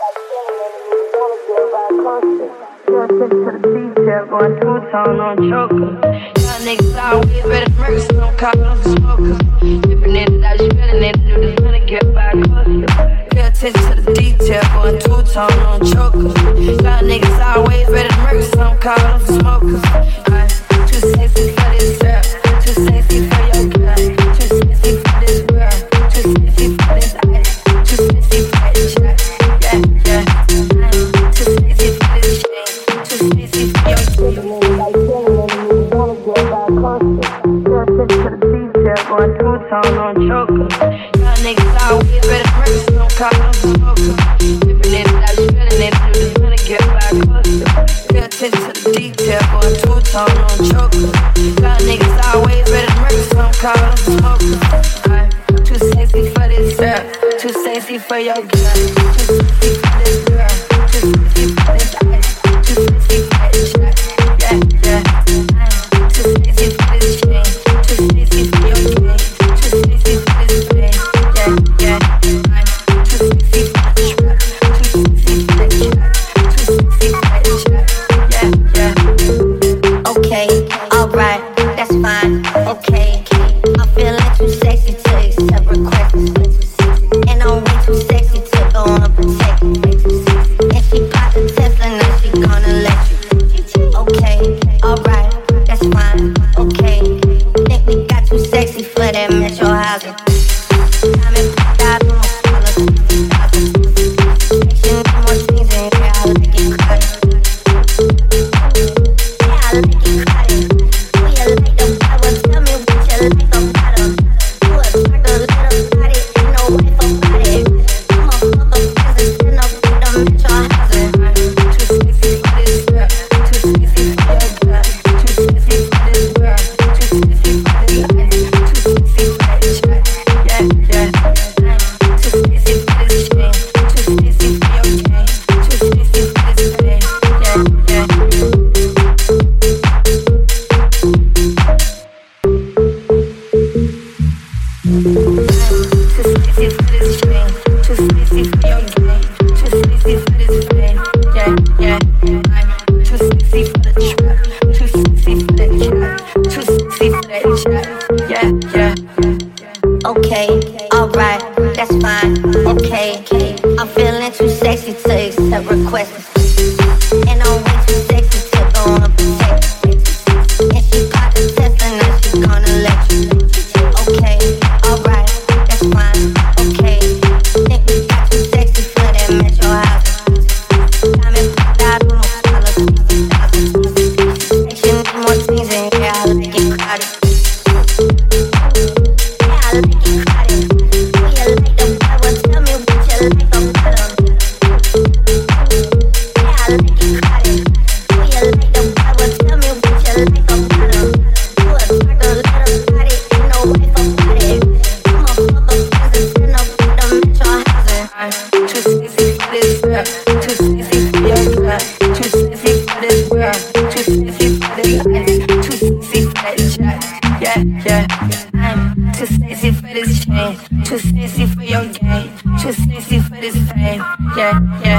Going two-tone on choker. Y'all niggas always ready to murder, so don't call them smokers. Dipping in and out, you feeling it, do this money, get back closer. Pay attention to the detail, going two-tone on choker. Y'all niggas always ready to murder, so don't call them smokers. Too sexy for this girl, too sexy for your girl, too sexy for this world, too sexy for this ice, too sexy for this shot. Yeah. Too sexy for this chain, too sexy for your going two-tone on choker. Y'all niggas always ready to murder, so don't call them smokers. Dipping in and out, you feeling it, do this money, get back closer. Pay attention to the detail, going two-tone on choker. Y'all niggas always ready to murder, so don't call them smokers. Too sexy for this girl, too sexy for your girl, too sexy for this girl, too sexy for this ice, too sexy for this shot. Yeah. Too sexy for this chain, too sexy for your game, too sexy for this pain. Yeah. Too sexy for the trap, too sexy for the shot, too sexy for the shot. Yeah. Okay, alright, that's fine. Okay, I feel like too sexy to accept requests, and I'm way too sexy to go unprotected. And she popped the Tesla, now she gonna let you. Okay, alright, that's fine. Okay, think we got too sexy for that metro housing. I'm in $5 more things in here, I like it crowded. Yeah, I like it crowded. Who you like the bottle? Tell me what you like the bottle. You a talk a little body, ain't no wife about it. I'm a fuck up business, stand up with the metro housing. Too sexy for this girl, too sexy for your girl, too sexy for this girl, too sexy for this ice, too sexy for this shot. Yeah. Too sexy for this chain, too sexy for your game, too sexy for this pain. Yeah. Too sexy for this chain, too sexy for your game, too sexy for this pain. Yeah. Too sexy for the trap, too sexy for that shot, too sexy for that shot. Yeah. Okay, alright, that's fine. Okay, I'm feeling too sexy to accept requests, and I'm way too sexy to go unprotected. And she popped the Tesla, now she gonna let you. Okay, alright, that's fine. Okay, think we got too sexy for that metro housing. I'm in $5 more things in here, I like it crowded. Yeah, I like it crowded. Who you like the bottle? Tell me what you like the bottle. Yeah, I like it crowded. Who you like the bottle? Tell me what you like the bottle. You a talk a little body, ain't no wife about it. I'm a fuck up business, stand up with the metro housing. Too sexy for this girl, too sexy for your girl, too sexy for this girl, too sexy for this ice, too sexy for that shot. Yeah. Too sexy for this chain, too sexy for your game, too sexy for this pain. Yeah.